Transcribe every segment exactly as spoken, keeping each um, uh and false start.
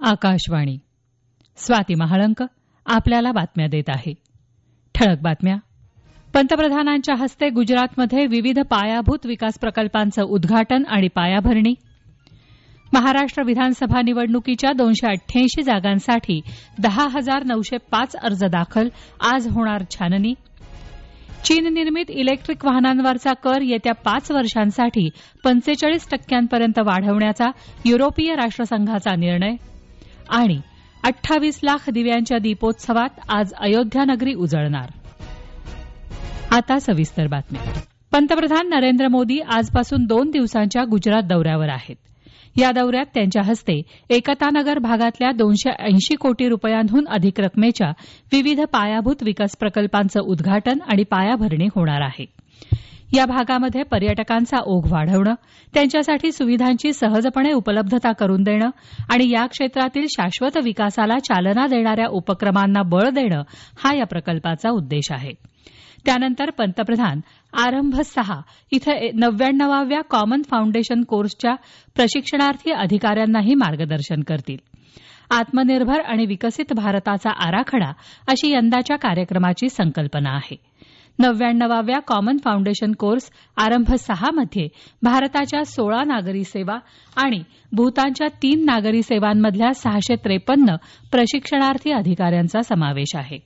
आकाशवाणी. स्वाती महाळंक आपल्याला बातम्या देत आहे. ठळक बातम्या. पंतप्रधानांच्या हस्ते गुजरातमध्ये विविध पायाभूत विकास प्रकल्पांचं उद्घाटन आणि पायाभरणी. महाराष्ट्र विधानसभा निवडणुकीच्या दोनशे अठ्ठ्याऐंशी जागांसाठी दहा हजार नऊशे पाच अर्ज दाखल. आज होणार छाननी. चीन निर्मित इलेक्ट्रिक वाहनांवरचा कर येत्या पाच वर्षांसाठी पंचेचाळीस टक्क्यांपर्यंत वाढवण्याचा युरोपीय राष्ट्रसंघाचा निर्णय. आणि अठ्ठावीस लाख दिव्यांच्या दीपोत्सवात आज अयोध्या नगरी उजळणार. आता सविस्तर बातम्या. पंतप्रधान नरेंद्र मोदी आजपासून दोन दिवसांच्या गुजरात दौऱ्यावर आहेत. या दौऱ्यात त्यांच्या हस्ते एकतानगर भागातल्या दोनशे ऐंशी कोटी रुपयांहून अधिक रकमेच्या विविध पायाभूत विकास प्रकल्पांचं उद्घाटन आणि पायाभरणी होणार आहे. या भागामध्ये पर्यटकांचा ओघ वाढवणं, त्यांच्यासाठी सुविधांची सहजपणे उपलब्धता करून देणं आणि या क्षेत्रातील शाश्वत विकासाला चालना देणाऱ्या उपक्रमांना बळ देणं हा या प्रकल्पाचा उद्देश आहे. त्यानंतर पंतप्रधान आरंभ सहा इथं नव्याण्णवाव्या कॉमन फाउंडेशन कोर्सच्या प्रशिक्षणार्थी अधिकाऱ्यांनाही मार्गदर्शन करतील. आत्मनिर्भर आणि विकसित भारताचा आराखडा अशी यंदाच्या कार्यक्रमाची संकल्पना आहे. नव्याण्णवाव्या कॉमन फाउंडेशन कोर्स आरंभ सहा मध्ये भारताच्या सोळा नागरी सेवा आणि भूतानच्या तीन नागरी सेवांमधल्या सहाशे त्रेपन्न प्रशिक्षणार्थी अधिकाऱ्यांचा समावेश आहे.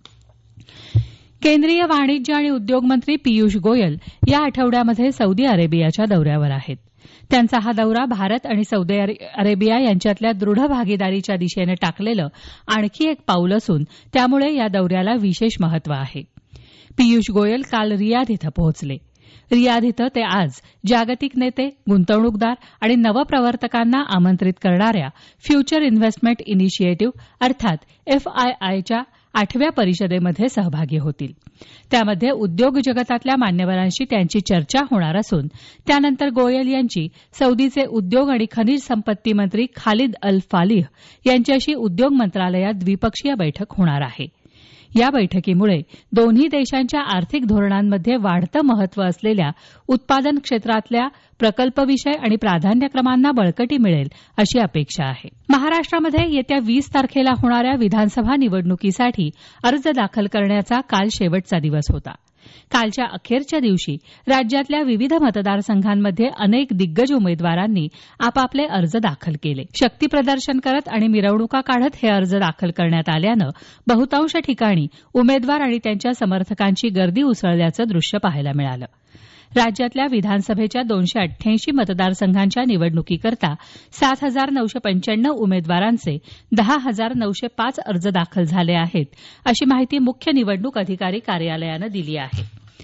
केंद्रीय वाणिज्य आणि उद्योग मंत्री पीयूष गोयल या आठवड्यामध्ये सौदी अरेबियाच्या दौऱ्यावर आहेत. त्यांचा हा दौरा भारत आणि सौदी अरेबिया यांच्यातल्या दृढ भागीदारीच्या दिशेनं टाकलेलं आणखी एक पाऊल असून त्यामुळे या दौऱ्याला विशेष महत्त्व आहे. पीयूष गोयल काल रियाध इथं पोहोचले. रियाध इथं ते आज जागतिक नेते, गुंतवणूकदार आणि नवप्रवर्तकांना आमंत्रित करणाऱ्या फ्युचर इन्व्हेस्टमेंट इनिशिएटिव्ह अर्थात एफआयआयच्या आठव्या परिषदेमध्ये सहभागी होतील. त्यामध्ये उद्योग जगतातल्या मान्यवरांशी त्यांची चर्चा होणार असून त्यानंतर गोयल यांची सौदीचे उद्योग आणि खनिज संपत्ती मंत्री खालिद अल फालिह यांच्याशी उद्योग मंत्रालयात द्विपक्षीय बैठक होणार आहे. या बैठकीमुळे दोन्ही देशांच्या आर्थिक धोरणांमध्ये वाढतं महत्त्व असलेल्या उत्पादन क्षेत्रातल्या प्रकल्पविषय आणि प्राधान्यक्रमांना बळकटी मिळेल अशी अपेक्षा आहे. महाराष्ट्रामध्ये येत्या वीस तारखेला होणाऱ्या विधानसभा निवडणुकीसाठी अर्ज दाखल करण्याचा काल शेवटचा दिवस होता. कालच्या अखेरच्या दिवशी राज्यातल्या विविध मतदारसंघांमध्ये अनेक दिग्गज उमेदवारांनी आपापले अर्ज दाखल केले. शक्तीप्रदर्शन करत आणि मिरवणुका काढत हे अर्ज दाखल करण्यात आल्यानं बहुतांश ठिकाणी उमेदवार आणि त्यांच्या समर्थकांची गर्दी उसळल्याचं दृश्य पाहायला मिळालं. राज्यातल्या विधानसभेच्या दोनशे अठ्ठ्याऐंशी मतदारसंघांच्या निवडणुकीकरता सात हजार नऊशे पंच्याण्णव उमेदवारांचे दहा हजार नऊशे पाच अर्ज दाखल झाले आहेत अशी माहिती मुख्य निवडणूक अधिकारी कार्यालयानं दिली आहे.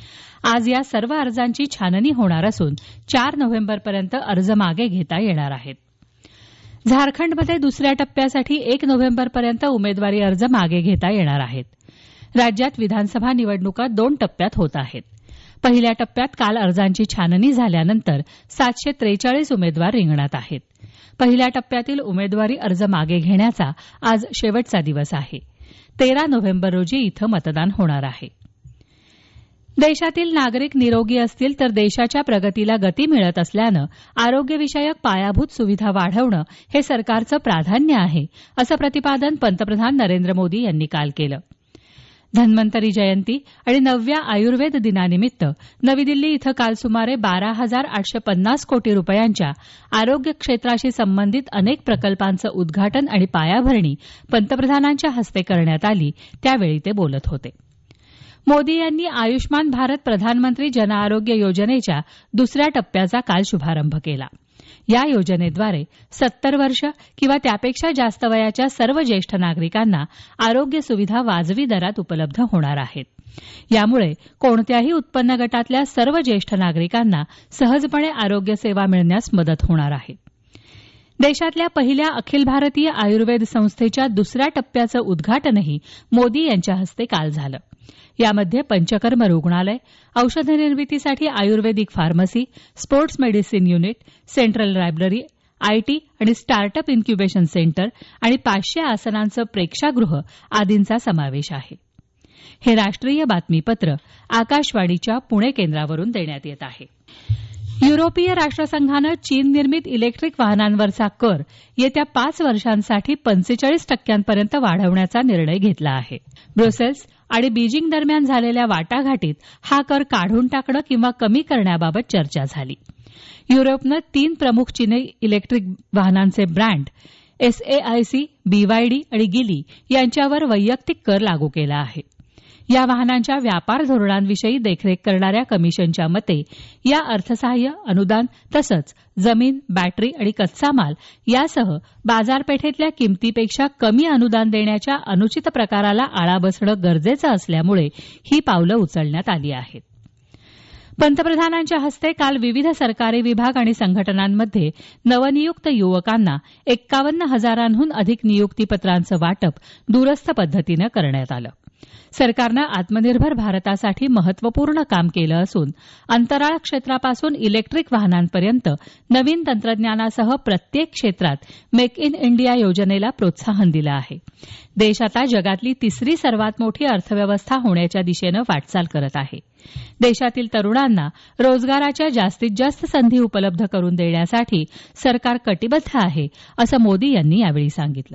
आज या सर्व अर्जांची छाननी होणार असून चार नोव्हेंबरपर्यंत अर्ज मागे घेता येणार आहेत. झारखंडमध्ये दुसऱ्या टप्प्यासाठी एक नोव्हेंबरपर्यंत उमेदवारी अर्ज मागे घेता येणार आहेत. राज्यात विधानसभा निवडणुका दोन टप्प्यात होत आहेत. पहिल्या टप्प्यात काल अर्जांची छाननी झाल्यानंतर सातशे त्रेचाळीस उमेदवार रिंगणात आहेत. पहिल्या टप्प्यातील उमेदवारी अर्ज मागे घेण्याचा आज शेवटचा दिवस आहे. तेरा नोव्हेंबर रोजी इथं मतदान होणार आहे. देशातील नागरिक निरोगी असतील तर देशाच्या प्रगतीला गती मिळत असल्यानं आरोग्यविषयक पायाभूत सुविधा वाढवणं हे सरकारचं प्राधान्य आहे असं प्रतिपादन पंतप्रधान नरेंद्र मोदी यांनी काल केलं. धन्वंतरी जयंती आणि नवव्या आयुर्वेद दिनानिमित्त नवी दिल्ली इथं काल सुमारे बारा हजार आठशे पन्नास कोटी रुपयांच्या आरोग्य क्षेत्राशी संबंधित अनेक प्रकल्पांचं उद्घाटन आणि पायाभरणी पंतप्रधानांच्या हस्ते करण्यात आली. त्यावेळी ते बोलत होते. मोदी यांनी आयुष्मान भारत प्रधानमंत्री जन आरोग्य योजनेच्या दुसऱ्या टप्प्याचा काल शुभारंभ केला. या योजनेद्वारे सत्तर वर्ष किंवा त्यापेक्षा जास्त वयाच्या सर्व ज्येष्ठ नागरिकांना आरोग्य सुविधा वाजवी दरात उपलब्ध होणार आहेत. यामुळे कोणत्याही उत्पन्न गटातल्या सर्व ज्येष्ठ नागरिकांना सहजपणे आरोग्य सेवा मिळण्यास मदत होणार आहे. देशातल्या पहिल्या अखिल भारतीय आयुर्वेद संस्थेच्या दुसऱ्या टप्प्याचं उद्घाटनही मोदी यांच्या हस्ते काल झालं. यामध्ये पंचकर्म रुग्णालय, औषध निर्मितीसाठी आयुर्वेदिक pharmacy, sports medicine unit, central library, IT आणि स्टार्टअप इन्क्युबेशन सेंटर आणि पाचशे आसनांचं प्रेक्षागृह आदींचा समावेश आहे. हे राष्ट्रीय बातमीपत्र आकाशवाणीच्या पुणे केंद्रावरून देण्यात येत आहे. युरोपीय राष्ट्रसंघानं चीन निर्मित इलेक्ट्रिक वाहनांवरचा कर येत्या पाच वर्षांसाठी पंचेचाळीस टक्क्यांपर्यंत वाढवण्याचा निर्णय घेतला आहे. ब्रुसेल्स आणि बीजिंग दरम्यान झालेल्या वाटाघाटीत हा कर काढून टाकणं किंवा कमी करण्याबाबत चर्चा झाली. युरोपनं तीन प्रमुख चीनी इलेक्ट्रिक वाहनांचे ब्रँड एसएआयसी, बीवायडी आणि गिली यांच्यावर वैयक्तिक कर लागू केला आहे. या वाहनांच्या व्यापार धोरणांविषयी देखरेख करणाऱ्या कमिशनच्या मते या अर्थसहाय्य, अनुदान तसंच जमीन, बॅटरी आणि कच्चा माल यासह बाजारपेठेतल्या किमतीपेक्षा कमी अनुदान देण्याच्या अनुचित प्रकाराला आळा बसणं गरजेचं असल्यामुळे ही पावलं उचलण्यात आली आहेत. पंतप्रधानांच्या हस्ते काल विविध सरकारी विभाग आणि संघटनांमध्ये नवनियुक्त युवकांना एक्कावन्न हजारांहून अधिक नियुक्तीपत्रांचं वाटप दूरस्थ पद्धतीनं करण्यात आलं. सरकारनं आत्मनिर्भर भारतासाठी महत्वपूर्ण काम केलं असून अंतराळ क्षेत्रापासून इलेक्ट्रिक वाहनांपर्यंत नवीन तंत्रज्ञानासह प्रत्येक क्षेत्रात मेक इन इंडिया योजनेला प्रोत्साहन दिलं आहे. देश आता जगातली तिसरी सर्वात मोठी अर्थव्यवस्था होण्याच्या दिशेनं वाटचाल करत आहे. देशातील तरुणांना रोजगाराच्या जास्तीत जास्त संधी उपलब्ध करून देण्यासाठी सरकार कटिबद्ध आहे असं मोदी यांनी यावेळी सांगितलं.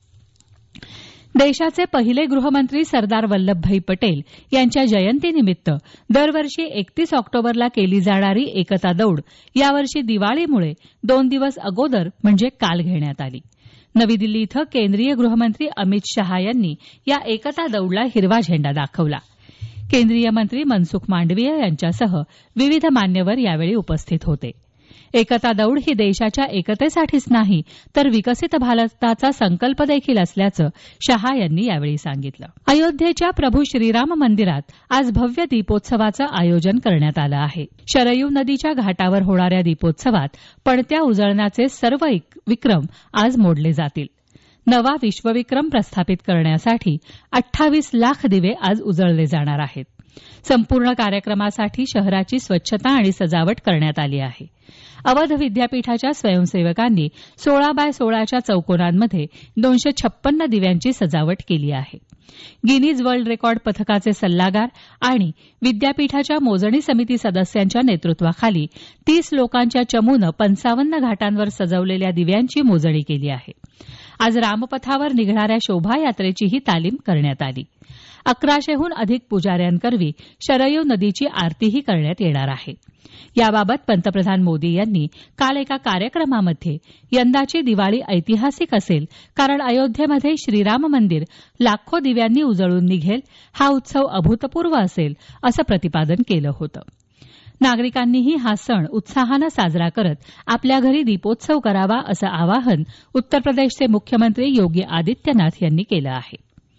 देशाचे पहिले गृहमंत्री सरदार वल्लभभाई पटेल यांच्या जयंतीनिमित्त दरवर्षी एकतीस ऑक्टोबरला केली जाणारी एकता दौड यावर्षी दिवाळीमुळे दोन दिवस अगोदर म्हणजे काल घेण्यात आली. नवी दिल्ली इथं केंद्रीय गृहमंत्री अमित शहा यांनी या एकता दौडला हिरवा झेंडा दाखवला. केंद्रीय मंत्री मनसुख मांडवीय यांच्यासह विविध मान्यवर यावेळी उपस्थित होते. एकता दौड ही देशाच्या एकतेसाठीच नाही तर विकसित भारताचा संकल्प देखील असल्याचं शहा यांनी यावेळी सांगितलं. अयोध्येच्या प्रभू श्रीराम मंदिरात आज भव्य दीपोत्सवाचं आयोजन करण्यात आलं आहे. शरयू नदीच्या घाटावर होणाऱ्या दीपोत्सवात पणत्या उजळण्याचे सर्व विक्रम आज मोडले जातील. नवा विश्वविक्रम प्रस्थापित करण्यासाठी अठ्ठावीस लाख दिवे आज उजळले जाणार आहेत. संपूर्ण कार्यक्रमासाठी शहराची स्वच्छता आणि सजावट करण्यात आली आहे. अवध विद्यापीठाच्या स्वयंसेवकांनी सोळा बाय सोळाच्या चौकोनांमध्ये दोनशे छप्पन्न दिव्यांची सजावट केली आहे. गिनीज वर्ल्ड रेकॉर्ड पथकाचे सल्लागार आणि विद्यापीठाच्या मोजणी समिती सदस्यांच्या नेतृत्वाखाली तीस लोकांच्या चमूनं पंचावन्न घाटांवर सजवलेल्या दिव्यांची मोजणी केली आहे. आज रामपथावर निघणाऱ्या शोभायात्रेचीही तालीम करण्यात आली. अकराशेहून अधिक पुजाऱ्यांकरवी शरयू नदीची आरतीही करण्यात येणार आहे. याबाबत पंतप्रधान मोदी यांनी काल एका कार्यक्रमामध्ये यंदाची दिवाळी ऐतिहासिक असेल कारण अयोध्येमध्ये श्रीराम मंदिर लाखो दिव्यांनी उजळून निघेल, हा उत्सव अभूतपूर्व असेल असं प्रतिपादन केलं होतं. नागरिकांनीही हा सण उत्साहानं साजरा करत आपल्या घरी दीपोत्सव करावा असं आवाहन उत्तर प्रदेशचे मुख्यमंत्री योगी आदित्यनाथ यांनी केलं आहे.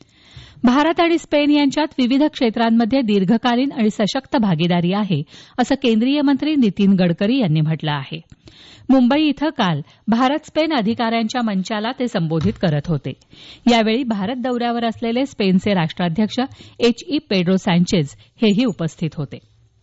भारत आणि स्पेन यांच्यात विविध क्षेत्रांमध्ये दीर्घकालीन आणि सशक्त भागीदारी आहे असं केंद्रीय मंत्री नितीन गडकरी यांनी म्हटलं आहे. मुंबई इथं काल भारत स्पेन अधिकाऱ्यांच्या मंचाला ते संबोधित करत होते. यावेळी भारत दौऱ्यावर असलेले स्पेनचे राष्ट्राध्यक्ष एच ई पेड्रो सँचेज हेही उपस्थित होते.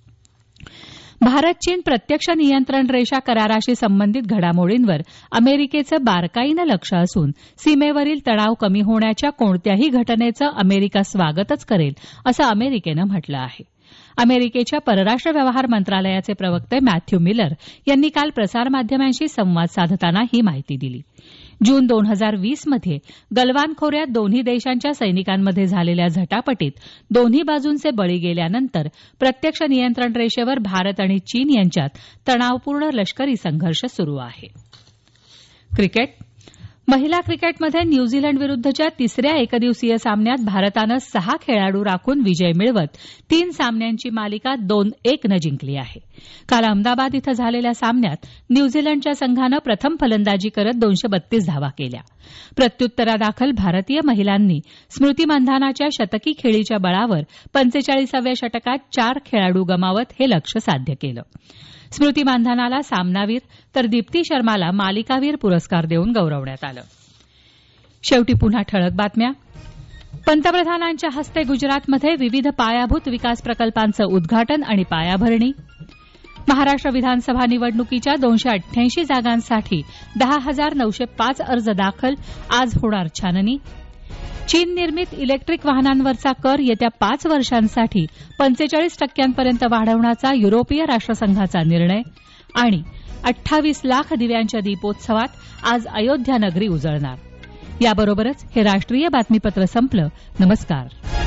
भारत चीन प्रत्यक्ष नियंत्रण रेषा कराराशी संबंधित घडामोडींवर अमेरिकेचं बारकाईनं लक्ष असून सीमेवरील तणाव कमी होण्याच्या कोणत्याही घटनेचं अमेरिका स्वागतच करेल असं अमेरिकेनं म्हटलं आहे. अमेरिकेच्या परराष्ट्र व्यवहार मंत्रालयाचे प्रवक्ते मॅथ्यू मिलर यांनी काल प्रसारमाध्यमांशी संवाद साधताना ही माहिती दिली. जून दोन हजार वीस मध्ये गलवान खोऱ्यात दोन्ही देशांच्या सैनिकांमध्ये झालेल्या झटापटीत दोन्ही बाजूंचे बळी गेल्यानंतर प्रत्यक्ष नियंत्रण रेषेवर भारत आणि चीन यांच्यात तणावपूर्ण लष्करी संघर्ष सुरू आहे. क्रिकेट महिला क्रिकेटमध्ये न्यूझीलंड विरुद्धच्या तिसऱ्या एकदिवसीय सामन्यात भारतानं सहा खेळाडू राखून विजय मिळवत तीन सामन्यांची मालिका दोन एक नं जिंकली आहे. काल अहमदाबाद इथं झालेल्या सामन्यात न्यूझीलंडच्या संघानं प्रथम फलंदाजी करत दोनशे बत्तीस धावा केल्या. प्रत्युत्तरादाखल भारतीय महिलांनी स्मृती मंधानाच्या शतकी खेळीच्या बळावर पंचेचाळीसाव्या षटकात चार खेळाडू गमावत हे लक्ष्य साध्य केलं. स्मृती मानधनाला सामनावीर तर दीप्ती शर्माला मालिकावीर पुरस्कार देऊन गौरवण्यात आलं. शेवटी पुन्हा ठळक बातम्या. पंतप्रधानांच्या हस्ते गुजरातमध्ये विविध पायाभूत विकास प्रकल्पांचं उद्घाटन आणि पायाभरणी. महाराष्ट्र विधानसभा निवडणुकीच्या दोनशे अठ्ठ्याऐंशी जागांसाठी दहा हजार नऊशे पाच अर्ज दाखल, आज होणार छाननी. चीन निर्मित इलेक्ट्रिक वाहनांवरचा कर येत्या पाच वर्षांसाठी पंचेचाळीस टक्क्यांपर्यंत वाढवण्याचा युरोपीय राष्ट्रसंघाचा निर्णय आणि अठ्ठावीस लाख दिव्यांच्या दीपोत्सवात आज अयोध्या नगरी उजळणार. याबरोबरच हे राष्ट्रीय बातमीपत्र संपलं. नमस्कार.